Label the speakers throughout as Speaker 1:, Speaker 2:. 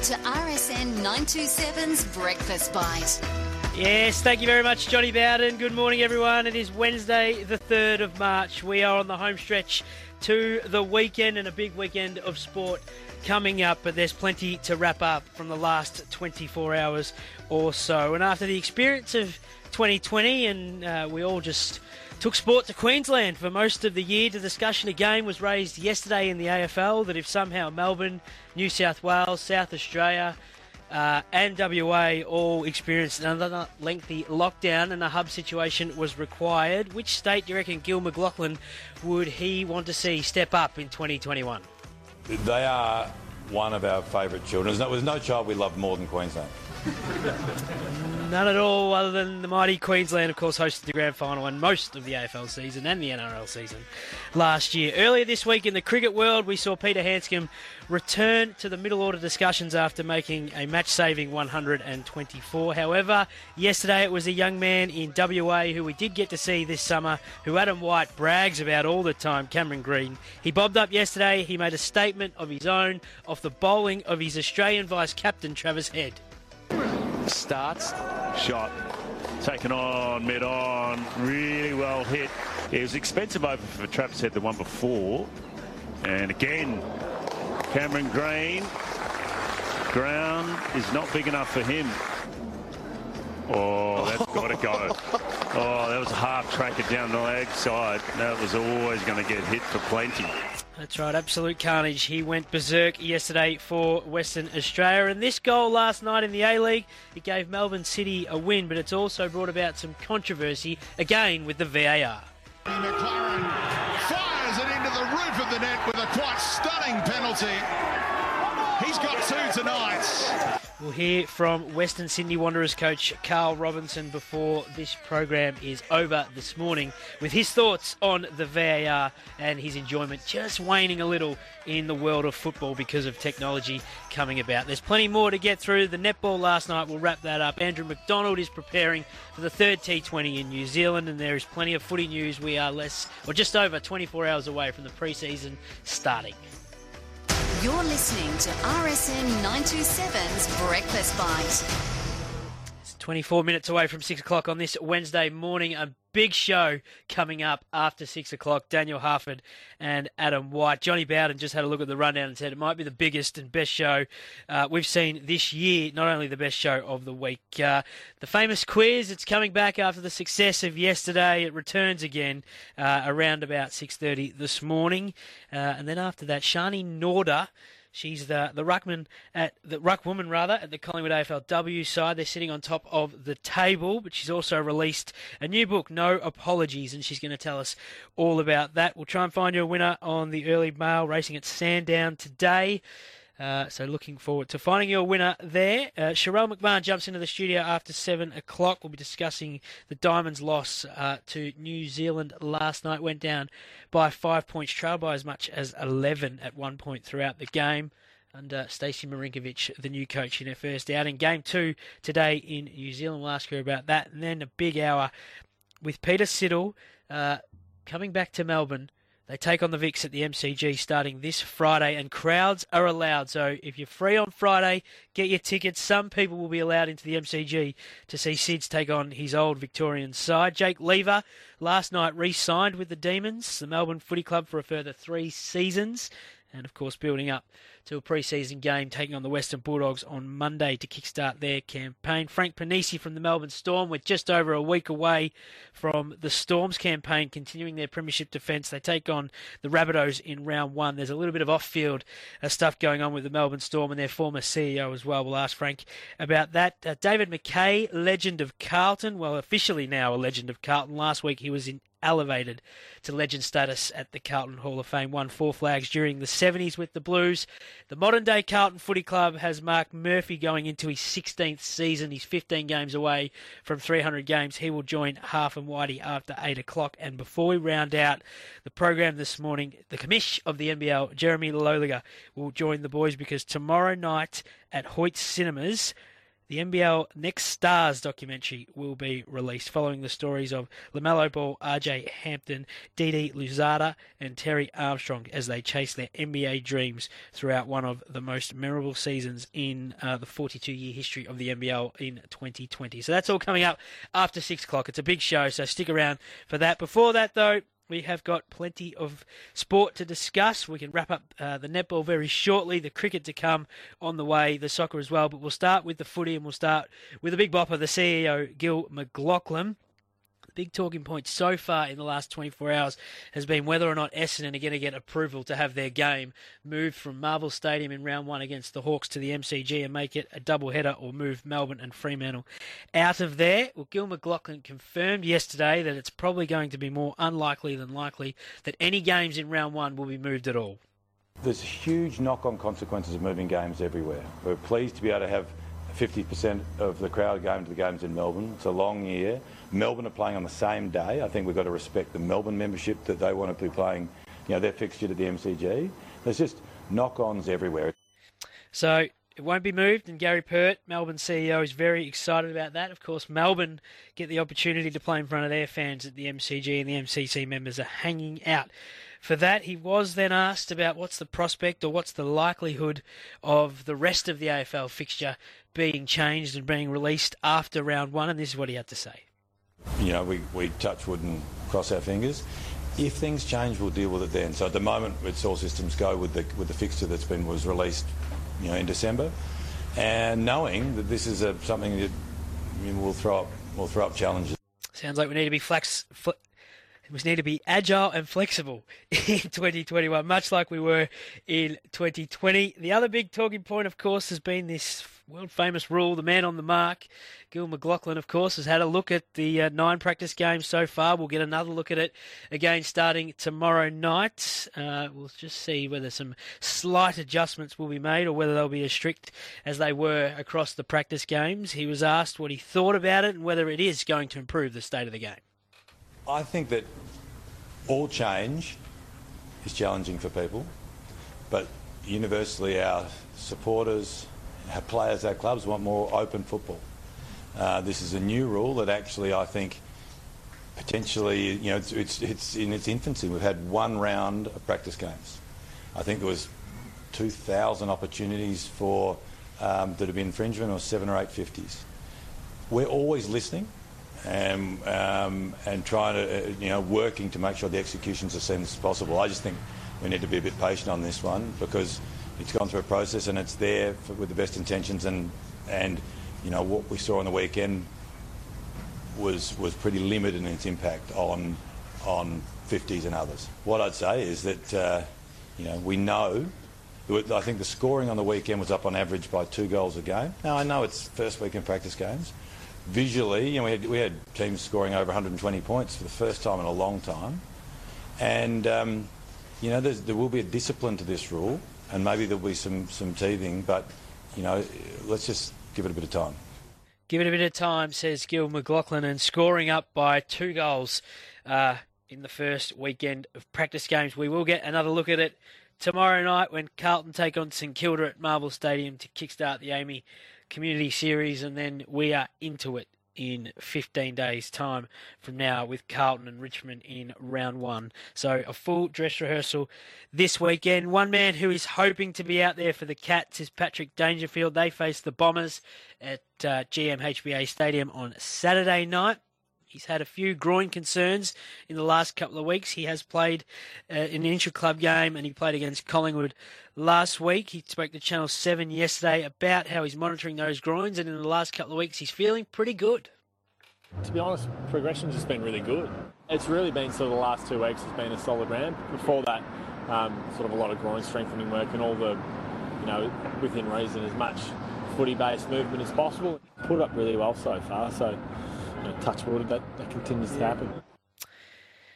Speaker 1: to RSN 927's Breakfast Bite.
Speaker 2: Yes, thank you very much, Johnny Bowden. Good morning, everyone. It is Wednesday, the 3rd of March. We are on the home stretch to the weekend, and a big weekend of sport coming up, but there's plenty to wrap up from the last 24 hours or so. And after the experience of 2020, and we all just took sport to Queensland for most of the year, the discussion again was raised yesterday in the AFL that if somehow Melbourne, New South Wales, South Australia and WA all experienced another lengthy lockdown and a hub situation was required, which state do you reckon Gil McLachlan would he want to see step up in 2021?
Speaker 3: They are one of our favourite children. There's no child we love more than Queensland.
Speaker 2: None at all, other than the mighty Queensland, of course, hosted the grand final and most of the AFL season and the NRL season last year. Earlier this week in the cricket world, we saw Peter Handscomb return to the middle order discussions after making a match-saving 124. However, yesterday it was a young man in WA who we did get to see this summer, who Adam White brags about all the time, Cameron Green. He bobbed up yesterday. He made a statement of his own off the bowling of his Australian vice-captain, Travis Head.
Speaker 4: Starts, shot, taken on, mid-on, really well hit. It was expensive over for Travis Head, the one before. And again, Cameron Green, ground is not big enough for him. Oh, that's got to go. Oh, that was a half tracker down the leg side. That was always going to get hit for plenty.
Speaker 2: That's right, absolute carnage. He went berserk yesterday for Western Australia. And this goal last night in the A-League, it gave Melbourne City a win, but it's also brought about some controversy, again with the VAR.
Speaker 5: McLaren fires it into the roof of the net with a quite stunning penalty. He's got two tonight.
Speaker 2: We'll hear from Western Sydney Wanderers coach Carl Robinson before this program is over this morning with his thoughts on the VAR and his enjoyment just waning a little in the world of football because of technology coming about. There's plenty more to get through. The netball last night, we'll wrap that up. Andrew McDonald is preparing for the third T20 in New Zealand, and there is plenty of footy news. We are just over 24 hours away from the pre-season starting.
Speaker 1: You're listening to RSN 927's Breakfast Bite.
Speaker 2: It's 24 minutes away from 6 o'clock on this Wednesday morning. A big show coming up after 6 o'clock. Daniel Harford and Adam White. Johnny Bowden just had a look at the rundown and said it might be the biggest and best show we've seen this year. Not only the best show of the week. The famous quiz, it's coming back after the success of yesterday. It returns again around about 6:30 this morning. And then after that, Shani Norda. She's the ruckwoman at the Collingwood AFLW side. They're sitting on top of the table, but she's also released a new book, No Apologies, and she's going to tell us all about that. We'll try and find you a winner on the early mail racing at Sandown today. So looking forward to finding you a winner there. Sherelle McMahon jumps into the studio after 7 o'clock. We'll be discussing the Diamonds' loss to New Zealand last night. Went down by 5 points, trailed by as much as 11 at one point throughout the game. Under Stacey Marinkovic, the new coach, in her first outing. Game 2 today in New Zealand. We'll ask her about that. And then a big hour with Peter Siddle coming back to Melbourne. They take on the Vicks at the MCG starting this Friday, and crowds are allowed. So if you're free on Friday, get your tickets. Some people will be allowed into the MCG to see Sids take on his old Victorian side. Jake Lever last night re-signed with the Demons, the Melbourne Footy Club, for a further 3 seasons. And, of course, building up to a pre-season game, taking on the Western Bulldogs on Monday to kickstart their campaign. Frank Panisi from the Melbourne Storm. We're just over a week away from the Storm's campaign, continuing their premiership defence. They take on the Rabbitohs in round 1. There's a little bit of off-field stuff going on with the Melbourne Storm and their former CEO as well. We'll ask Frank about that. David McKay, legend of Carlton. Well, officially now a legend of Carlton. Last week he was elevated to legend status at the Carlton Hall of Fame. Won 4 flags during the 70s with the Blues. The modern-day Carlton Footy Club has Mark Murphy going into his 16th season. He's 15 games away from 300 games. He will join Half and Whitey after 8 o'clock. And before we round out the program this morning, the commish of the NBL, Jeremy Loliger, will join the boys because tomorrow night at Hoyt Cinemas, The NBL Next Stars documentary will be released following the stories of LaMelo Ball, RJ Hampton, Didi Louzada and Terry Armstrong as they chase their NBA dreams throughout one of the most memorable seasons in the 42-year history of the NBL in 2020. So that's all coming up after 6 o'clock. It's a big show, so stick around for that. Before that, though, we have got plenty of sport to discuss. We can wrap up the netball very shortly, the cricket to come on the way, the soccer as well. But we'll start with the footy, and we'll start with the big bopper, the CEO, Gil McLachlan. Big talking point so far in the last 24 hours has been whether or not Essendon are going to get approval to have their game moved from Marvel Stadium in round one against the Hawks to the MCG and make it a double-header, or move Melbourne and Fremantle out of there. Well, Gil McLachlan confirmed yesterday that it's probably going to be more unlikely than likely that any games in round one will be moved at all.
Speaker 3: There's huge knock-on consequences of moving games everywhere. We're pleased to be able to have 50% of the crowd going to the games in Melbourne. It's a long year. Melbourne are playing on the same day. I think we've got to respect the Melbourne membership that they want to be playing, their fixture at the MCG. There's just knock-ons everywhere.
Speaker 2: So it won't be moved, and Gary Pert, Melbourne CEO, is very excited about that. Of course, Melbourne get the opportunity to play in front of their fans at the MCG, and the MCC members are hanging out for that. He was then asked about what's the prospect or what's the likelihood of the rest of the AFL fixture being changed and being released after round one, and this is what he had to say.
Speaker 3: We touch wood and cross our fingers. If things change, we'll deal with it then. So at the moment, it's all systems go with the fixture was released, in December, and knowing that this is something that will throw up challenges.
Speaker 2: Sounds like we need to be we need to be agile and flexible in 2021, much like we were in 2020. The other big talking point, of course, has been this world-famous rule, the man on the mark. Gil McLachlan, of course, has had a look at the 9 practice games so far. We'll get another look at it again starting tomorrow night. We'll just see whether some slight adjustments will be made or whether they'll be as strict as they were across the practice games. He was asked what he thought about it and whether it is going to improve the state of the game.
Speaker 3: I think that all change is challenging for people, but universally our supporters, our players, our clubs want more open football. This is a new rule that actually I think potentially, it's in its infancy. We've had 1 round of practice games. I think there was 2,000 opportunities for that have been infringement, or 7 or 8 50s. We're always listening and trying to, working to make sure the execution's as seamless as possible. I just think we need to be a bit patient on this one because it's gone through a process and it's there with the best intentions, and what we saw on the weekend was pretty limited in its impact on 50s and others. What I'd say is that we know. I think the scoring on the weekend was up on average by 2 goals a game. Now I know it's first weekend practice games. Visually, we had teams scoring over 120 points for the first time in a long time, and there will be a discipline to this rule, and maybe there'll be some teething, but let's just give it a bit of time.
Speaker 2: Give it a bit of time, says Gil McLachlan, and scoring up by 2 goals in the first weekend of practice games. We will get another look at it tomorrow night when Carlton take on St Kilda at Marvel Stadium to kickstart the AAMI Community Series, and then we are into it in 15 days' time from now with Carlton and Richmond in round 1. So a full dress rehearsal this weekend. One man who is hoping to be out there for the Cats is Patrick Dangerfield. They face the Bombers at GMHBA Stadium on Saturday night. He's had a few groin concerns in the last couple of weeks. He has played in an intra-club game, and he played against Collingwood last week. He spoke to Channel 7 yesterday about how he's monitoring those groins, and in the last couple of weeks he's feeling pretty good.
Speaker 6: To be honest, progression's just been really good. It's really been sort of the last 2 weeks has been a solid ramp. Before that, sort of a lot of groin strengthening work and all the, within reason, as much footy-based movement as possible. Put up really well so far, so touch wood, that continues to happen.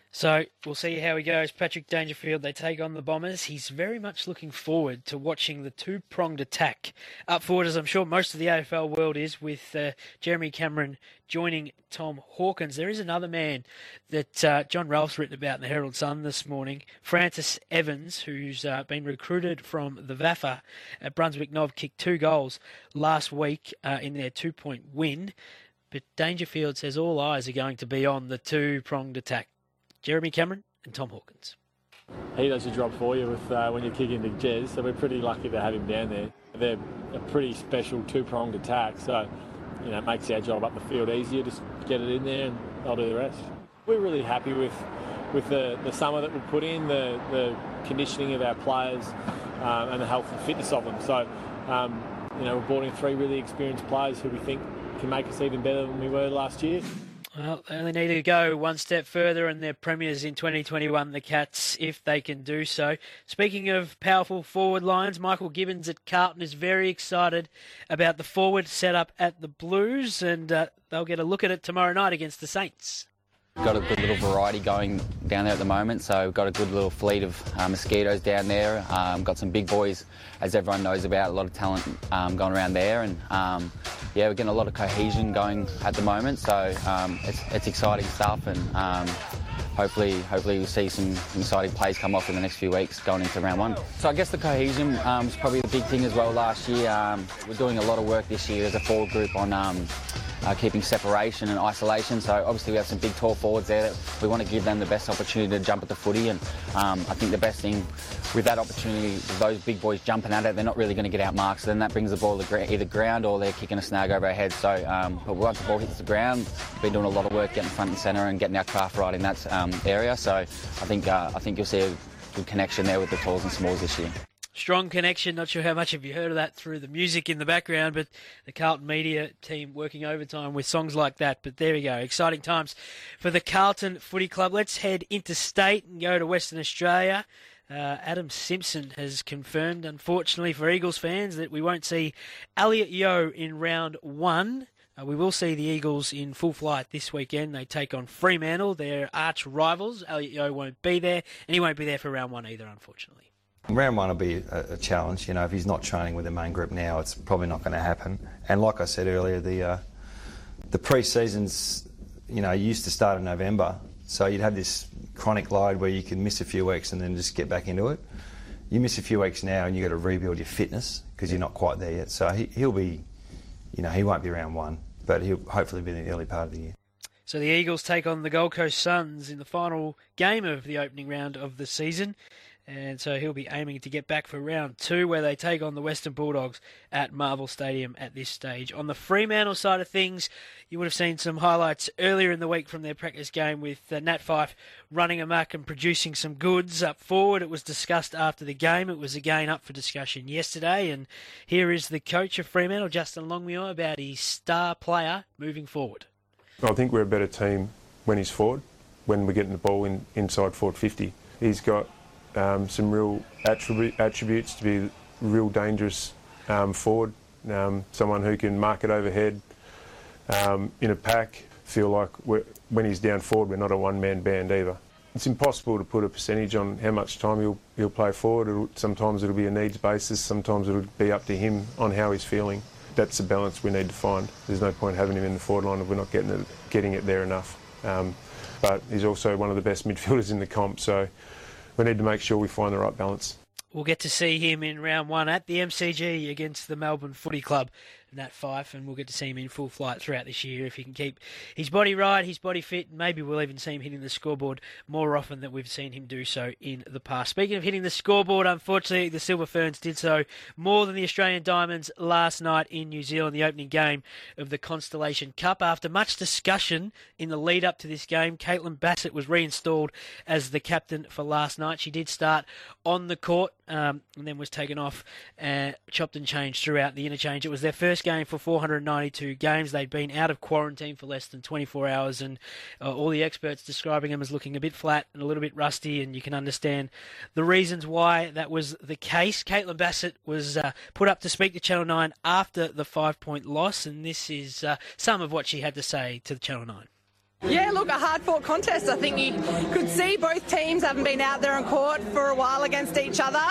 Speaker 2: So we'll see how he goes. Patrick Dangerfield, they take on the Bombers. He's very much looking forward to watching the two-pronged attack up forward, as I'm sure most of the AFL world is, with Jeremy Cameron joining Tom Hawkins. There is another man that John Ralph's written about in the Herald Sun this morning, Francis Evans, who's been recruited from the VAFA at Brunswick Nov, kicked 2 goals last week in their 2-point win. But Dangerfield says all eyes are going to be on the two-pronged attack. Jeremy Cameron and Tom Hawkins.
Speaker 6: He does your job for you with when you kick into Jez, so we're pretty lucky to have him down there. They're a pretty special two-pronged attack, so it makes our job up the field easier. Just get it in there and they'll do the rest. We're really happy with the summer that we put in, the conditioning of our players and the health and fitness of them. So, we've brought in 3 really experienced players who we think can make us even better than we were last year.
Speaker 2: Well, they only need to go one step further, and they're premiers in 2021, the Cats, if they can do so. Speaking of powerful forward lines, Michael Gibbons at Carlton is very excited about the forward setup at the Blues, and they'll get a look at it tomorrow night against the Saints.
Speaker 7: Got a good little variety going down there at the moment, so we've got a good little fleet of mosquitoes down there. Got some big boys, as everyone knows about, a lot of talent going around there, and we're getting a lot of cohesion going at the moment, so it's exciting stuff, and hopefully we'll see some exciting plays come off in the next few weeks going into round 1. So I guess the cohesion is probably the big thing as well last year. We're doing a lot of work this year as a forward group on keeping separation and isolation, so obviously we have some big tall forwards there that we want to give them the best opportunity to jump at the footy, and I think the best thing with that opportunity, those big boys jumping at it, they're not really going to get out-marked, so then that brings the ball to either ground or they're kicking a snag over our heads. So but once the ball hits the ground, we've been doing a lot of work getting front and centre and getting our craft right in that area, so I think you'll see a good connection there with the talls and smalls this year.
Speaker 2: Strong connection. Not sure how much have you heard of that through the music in the background, but the Carlton media team working overtime with songs like that. But there we go. Exciting times for the Carlton Footy Club. Let's head interstate and go to Western Australia. Adam Simpson has confirmed, unfortunately for Eagles fans, that we won't see Elliot Yeo in round 1. We will see the Eagles in full flight this weekend. They take on Fremantle, their arch rivals. Elliot Yeo won't be there, and he won't be there for round 1 either, unfortunately.
Speaker 8: Round 1 will be a challenge. If he's not training with the main group now, it's probably not going to happen. And like I said earlier, the pre-seasons, used to start in November, so you'd have this chronic load where you can miss a few weeks and then just get back into it. You miss a few weeks now and you've got to rebuild your fitness because you're not quite there yet. So he'll be, he won't be round 1, but he'll hopefully be in the early part of the year.
Speaker 2: So the Eagles take on the Gold Coast Suns in the final game of the opening round of the season. And so he'll be aiming to get back for round 2, where they take on the Western Bulldogs at Marvel Stadium at this stage. On the Fremantle side of things, you would have seen some highlights earlier in the week from their practice game with Nat Fyfe running amok and producing some goods up forward. It was discussed after the game. It was again up for discussion yesterday. And here is the coach of Fremantle, Justin Longmuir, about his star player moving forward.
Speaker 9: I think we're a better team when he's forward, when we're getting the ball inside forward 50. He's got some real attributes to be real dangerous forward, someone who can mark it overhead in a pack. Feel like when he's down forward, we're not a one-man band either. It's impossible to put a percentage on how much time he'll play forward. Sometimes it'll be a needs basis, sometimes it'll be up to him on how he's feeling. That's the balance we need to find. There's no point having him in the forward line if we're not getting it there enough. But he's also one of the best midfielders in the comp, so we need to make sure we find the right balance.
Speaker 2: We'll get to see him in round 1 at the MCG against the Melbourne Footy Club, Nat Fyfe, and we'll get to see him in full flight throughout this year if he can keep his body right, his body fit, and maybe we'll even see him hitting the scoreboard more often than we've seen him do so in the past. Speaking of hitting the scoreboard, unfortunately, the Silver Ferns did so more than the Australian Diamonds last night in New Zealand, the opening game of the Constellation Cup. After much discussion in the lead-up to this game, Caitlin Bassett was reinstalled as the captain for last night. She did start on the court and then was taken off, chopped and changed throughout the interchange. It was their first game for 492 games. They'd been out of quarantine for less than 24 hours, and all the experts describing them as looking a bit flat and a little bit rusty, and you can understand the reasons why that was the case. Caitlin Bassett was put up to speak to Channel 9 after the 5-point loss, and this is some of what she had to say to the Channel 9.
Speaker 10: Yeah, look, a hard-fought contest. I think you could see both teams haven't been out there on court for a while against each other.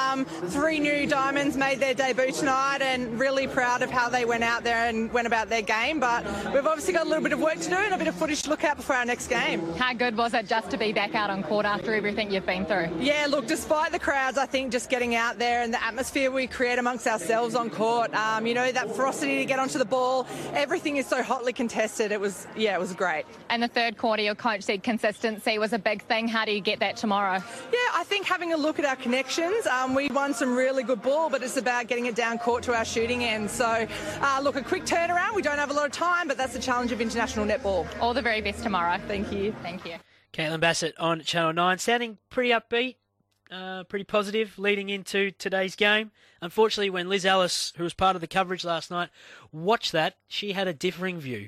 Speaker 10: 3 new Diamonds made their debut tonight, and really proud of how they went out there and went about their game. But we've obviously got a little bit of work to do and a bit of footage to look out before our next game.
Speaker 11: How good was it just to be back out on court after everything you've been through?
Speaker 10: Yeah, look, despite the crowds, I think just getting out there and the atmosphere we create amongst ourselves on court, that ferocity to get onto the ball, everything is so hotly contested. It was great.
Speaker 11: In the third quarter, your coach said consistency was a big thing. How do you get that tomorrow?
Speaker 10: Yeah, I think having a look at our connections, we won some really good ball, but it's about getting it down court to our shooting end. So, look, a quick turnaround. We don't have a lot of time, but that's the challenge of international netball.
Speaker 11: All the very best tomorrow.
Speaker 10: Thank you.
Speaker 11: Thank you.
Speaker 2: Caitlin Bassett on Channel 9, sounding pretty upbeat, pretty positive leading into today's game. Unfortunately, when Liz Ellis, who was part of the coverage last night, watched that, she had a differing view.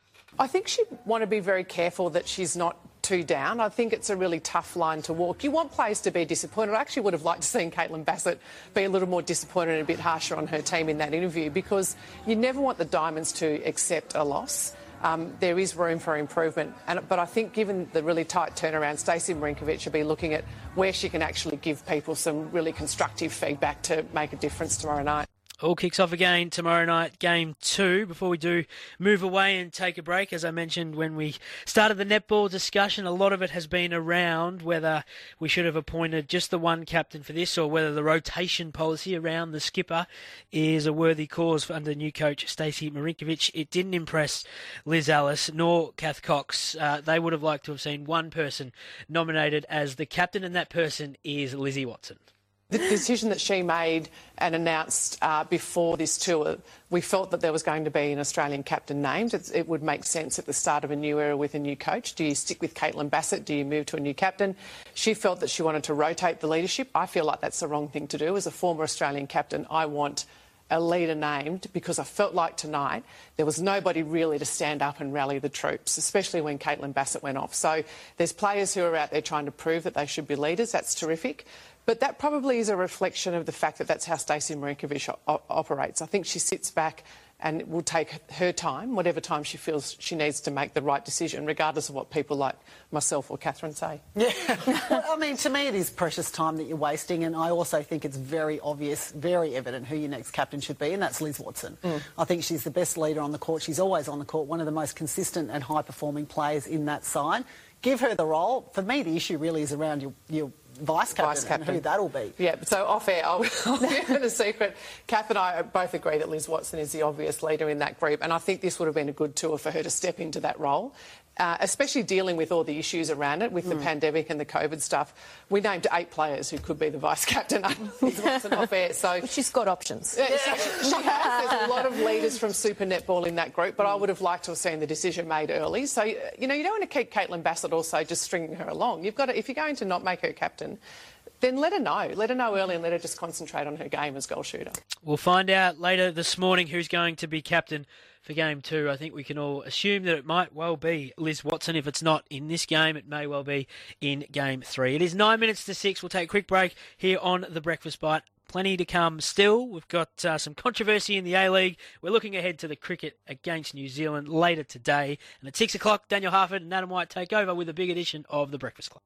Speaker 12: I think she'd want to be very careful that she's not too down. I think it's a really tough line to walk. You want players to be disappointed. I actually would have liked to see Caitlin Bassett be a little more disappointed and a bit harsher on her team in that interview, because you never want the Diamonds to accept a loss. There is room for improvement. But I think given the really tight turnaround, Stacey Marinkovic should be looking at where she can actually give people some really constructive feedback to make a difference tomorrow night.
Speaker 2: All kicks off again tomorrow night, Game 2. Before we do move away and take a break, as I mentioned when we started the netball discussion, a lot of it has been around whether we should have appointed just the one captain for this, or whether the rotation policy around the skipper is a worthy cause under new coach Stacey Marinkovic. It didn't impress Liz Ellis nor Kath Cox. They would have liked to have seen one person nominated as the captain, and that person is Lizzie Watson.
Speaker 12: The decision that she made and announced before this tour, we felt that there was going to be an Australian captain named. It would make sense at the start of a new era with a new coach. Do you stick with Caitlin Bassett? Do you move to a new captain? She felt that she wanted to rotate the leadership. I feel like that's the wrong thing to do. As a former Australian captain, I want a leader named, because I felt like tonight there was nobody really to stand up and rally the troops, especially when Caitlin Bassett went off. So there's players who are out there trying to prove that they should be leaders. That's terrific. But that probably is a reflection of the fact that that's how Stacey Marinkovic operates. I think she sits back and will take her time, whatever time she feels she needs to make the right decision, regardless of what people like myself or Catherine say.
Speaker 13: Yeah. Well, I mean, to me it is precious time that you're wasting, and I also think it's very obvious, very evident who your next captain should be, and that's Liz Watson. I think she's the best leader on the court. She's always on the court, one of the most consistent and high-performing players in that side. Give her the role. For me, the issue really is around your vice captain and who that'll be.
Speaker 12: Yeah, so off air, I'll give it a secret. Kath and I both agree that Liz Watson is the obvious leader in that group, and I think this would have been a good tour for her to step into that role. Especially dealing with all the issues around it, with the pandemic and the COVID stuff. We named 8 players who could be the vice-captain off air. So
Speaker 14: she's got options.
Speaker 12: She has. There's a lot of leaders from Super Netball in that group, but I would have liked to have seen the decision made early. So, you don't want to keep Caitlin Bassett also just stringing her along. You've got to, if you're going to not make her captain, then let her know. Let her know early and let her just concentrate on her game as goal shooter.
Speaker 2: We'll find out later this morning who's going to be captain for Game 2. I think we can all assume that it might well be Liz Watson. If it's not in this game, it may well be in Game 3. It is 9 minutes to 6. We'll take a quick break here on The Breakfast Bite. Plenty to come still. We've got some controversy in the A-League. We're looking ahead to the cricket against New Zealand later today. And at 6 o'clock, Daniel Harford and Adam White take over with a big edition of The Breakfast Club.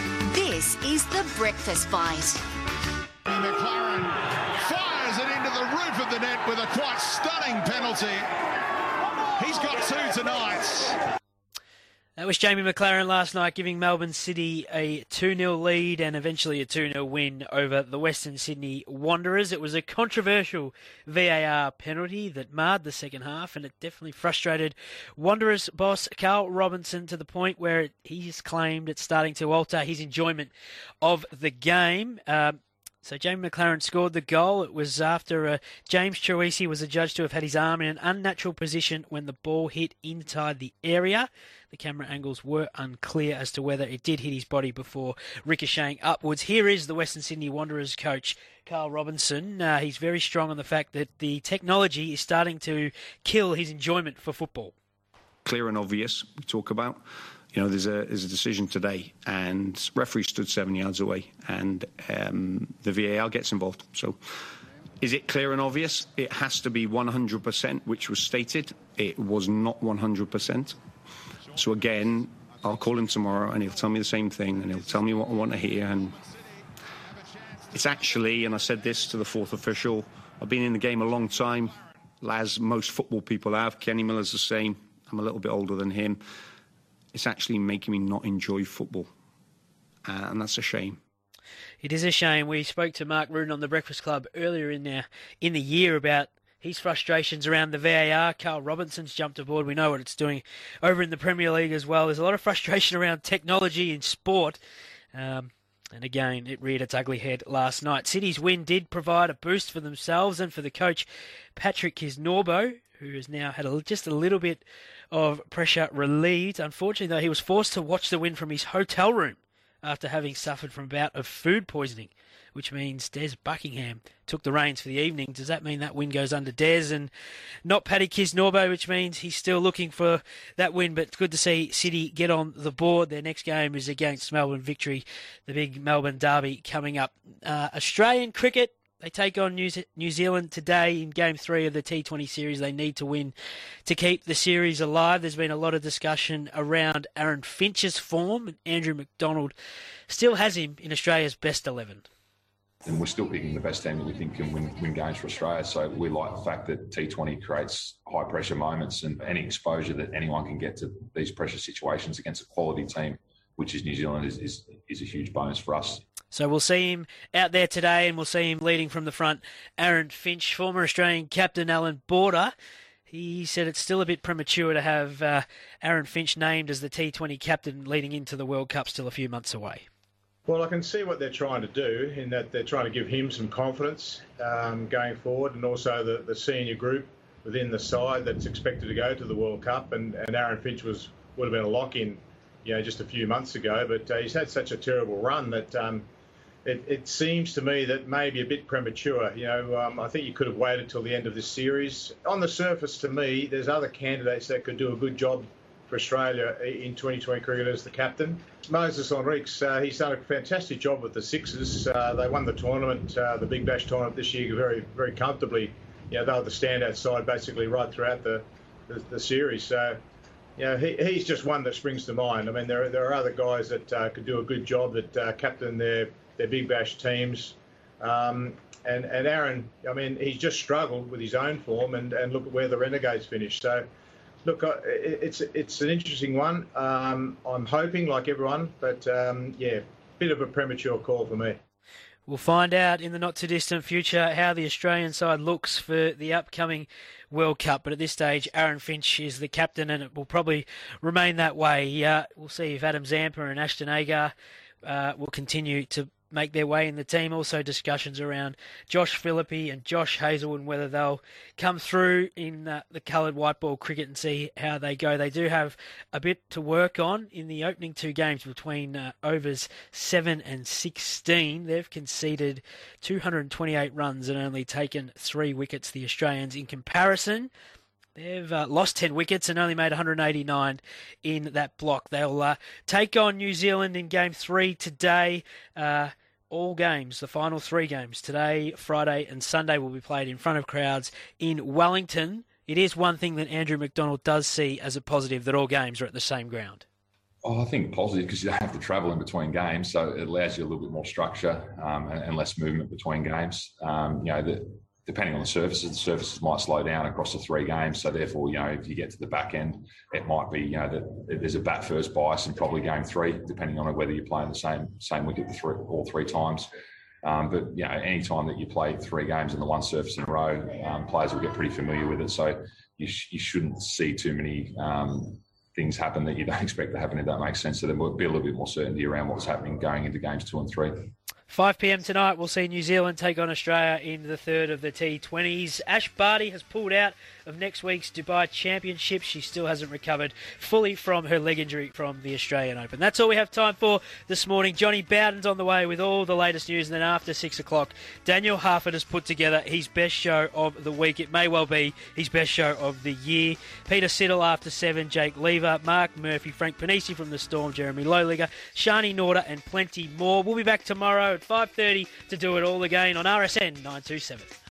Speaker 1: This is The Breakfast Bite.
Speaker 5: McLaren fires it into the roof of the net with a quite stunning penalty. He's got 2 tonight.
Speaker 2: That was Jamie McLaren last night, giving Melbourne City a 2-0 lead and eventually a 2-0 win over the Western Sydney Wanderers. It was a controversial VAR penalty that marred the second half, and it definitely frustrated Wanderers boss Carl Robinson to the point where he's claimed it's starting to alter his enjoyment of the game. So Jamie McLaren scored the goal. It was after James Troisi was adjudged to have had his arm in an unnatural position when the ball hit inside the area. The camera angles were unclear as to whether it did hit his body before ricocheting upwards. Here is the Western Sydney Wanderers coach, Carl Robinson. He's very strong on the fact that the technology is starting to kill his enjoyment for football.
Speaker 15: Clear and obvious, we talk about. There's a decision today, and referee stood 7 yards away, and the VAR gets involved. So, is it clear and obvious? It has to be 100%, which was stated. It was not 100%. So again, I'll call him tomorrow and he'll tell me the same thing and he'll tell me what I want to hear. And it's actually, and I said this to the fourth official, I've been in the game a long time, as most football people have. Kenny Miller's the same. I'm a little bit older than him. It's actually making me not enjoy football. And that's a shame.
Speaker 2: It is a shame. We spoke to Mark Rudin on the Breakfast Club earlier in the year about his frustrations around the VAR. Carl Robinson's jumped aboard. We know what it's doing over in the Premier League as well. There's a lot of frustration around technology in sport. And again, it reared its ugly head last night. City's win did provide a boost for themselves and for the coach, Patrick Kisnorbo, who has now had just a little bit of pressure relieved. Unfortunately, though, he was forced to watch the win from his hotel room after having suffered from a bout of food poisoning, which means Des Buckingham took the reins for the evening. Does that mean that win goes under Des and not Paddy Kisnorbo, which means he's still looking for that win? But it's good to see City get on the board. Their next game is against Melbourne Victory, the big Melbourne derby coming up. Australian cricket, they take on New Zealand today in Game 3 of the T20 series. They need to win to keep the series alive. There's been a lot of discussion around Aaron Finch's form, and Andrew McDonald still has him in Australia's best 11.
Speaker 14: And we're still picking the best team that we think can win games for Australia. So we like the fact that T20 creates high-pressure moments, and any exposure that anyone can get to these pressure situations against a quality team, which is New Zealand, is a huge bonus for us.
Speaker 2: So we'll see him out there today, and we'll see him leading from the front. Aaron Finch, former Australian captain Alan Border, he said it's still a bit premature to have Aaron Finch named as the T20 captain leading into the World Cup, still a few months away.
Speaker 16: Well, I can see what they're trying to do in that they're trying to give him some confidence going forward, and also the senior group within the side that's expected to go to the World Cup. And Aaron Finch would have been a lock-in, just a few months ago, but he's had such a terrible run that it seems to me that maybe a bit premature. I think you could have waited till the end of this series. On the surface, to me, there's other candidates that could do a good job for Australia in 2020 cricket as the captain. Moses Henriques, he's done a fantastic job with the Sixers. They won the tournament, the Big Bash tournament this year, very, very comfortably. They were the standout side basically right throughout the series. So, he's just one that springs to mind. I mean, there are other guys that could do a good job that captain their Big Bash teams. And Aaron, I mean, he's just struggled with his own form, and look at where the Renegades finished. So, look, it's an interesting one. I'm hoping, like everyone, but bit of a premature call for me.
Speaker 2: We'll find out in the not-too-distant future how the Australian side looks for the upcoming World Cup. But at this stage, Aaron Finch is the captain, and it will probably remain that way. We'll see if Adam Zampa and Ashton Agar will continue to make their way in the team. Also discussions around Josh Phillippe and Josh Hazelwood and whether they'll come through in the coloured white ball cricket and see how they go. They do have a bit to work on in the opening two games between overs 7 and 16. They've conceded 228 runs and only taken 3 wickets, the Australians. In comparison, they've lost 10 wickets and only made 189 in that block. They'll take on New Zealand in Game 3 today. All games, the final 3 games, today, Friday and Sunday, will be played in front of crowds in Wellington. It is one thing that Andrew McDonald does see as a positive, that all games are at the same ground.
Speaker 14: I think positive because you don't have to travel in between games, so it allows you a little bit more structure and less movement between games. Depending on the surfaces might slow down across the 3 games. So therefore, if you get to the back end, it might be, that there's a bat first bias in probably Game 3, depending on whether you're playing the same wicket all 3 times. But any time that you play 3 games on the one surface in a row, players will get pretty familiar with it. So you shouldn't see too many things happen that you don't expect to happen, if that makes sense. So there will be a little bit more certainty around what's happening going into Games 2 and 3.
Speaker 2: 5 p.m. tonight, we'll see New Zealand take on Australia in the third of the T20s. Ash Barty has pulled out of next week's Dubai Championship. She still hasn't recovered fully from her leg injury from the Australian Open. That's all we have time for this morning. Johnny Bowden's on the way with all the latest news, and then after 6 o'clock, Daniel Harford has put together his best show of the week. It may well be his best show of the year. Peter Siddle after 7, Jake Lever, Mark Murphy, Frank Panisi from the Storm, Jeremy Lowliger, Shani Norder, and plenty more. We'll be back tomorrow at 5:30 to do it all again on RSN 927.